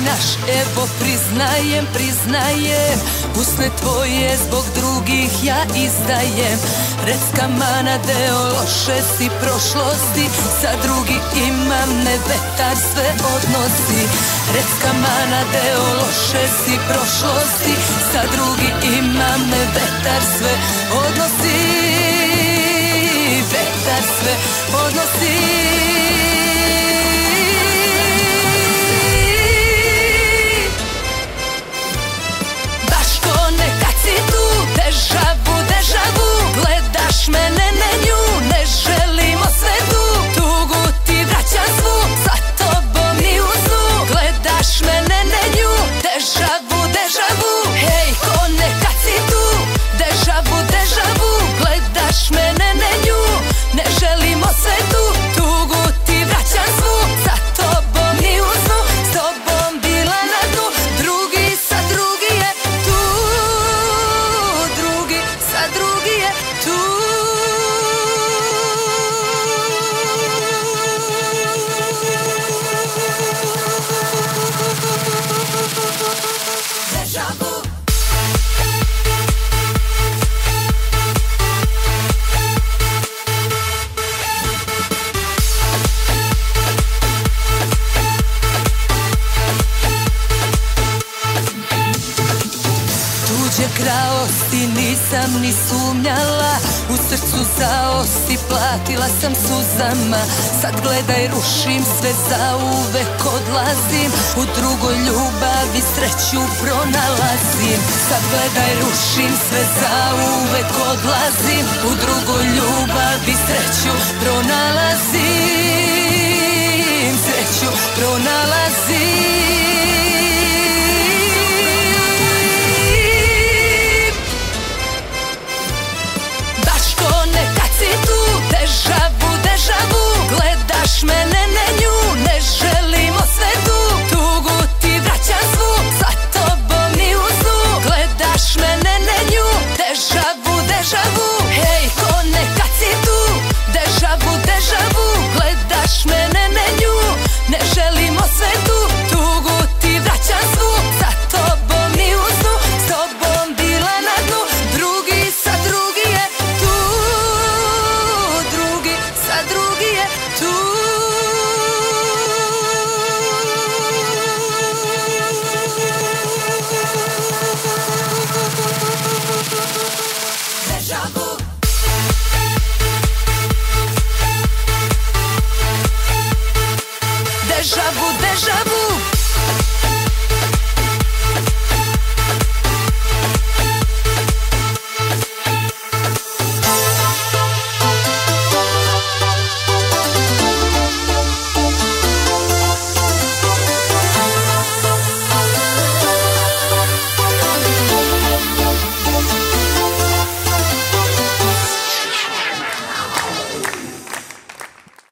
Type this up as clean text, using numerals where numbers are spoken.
naš, evo priznajem, priznajem. Usne tvoje zbog drugih ja izdajem. Recka mana deo loše si prošlosti, sa drugi imam me vetar sve odnosi. Recka mana deo loše si prošlosti, sa drugi imam me vetar sve odnosi. Vetar sve odnosi. Dežavu, dežavu, gledaš mene, ne nju, ne želimo sve tu. Tugu ti vraćam svu, sa tobom ni u snu. Gledaš mene, ne nju, dežavu, dežavu, hej, ko nekad si tu. Dežavu, dežavu, gledaš mene, ne nju, ne želimo sve tu. Tugu ti vraćam svu, sa tobom ni u snu. S tobom bila na dnu, drugi sa drugi je tu. Drugi je tu. Dežavu. Tuđe kraosti nisam ni sumnjala, u srcu zaosti platila sam suzama. Sad gledaj rušim sve, zauvek odlazim, u drugoj ljubavi sreću pronalazim. Sad gledaj rušim sve, zauvek odlazim, u drugoj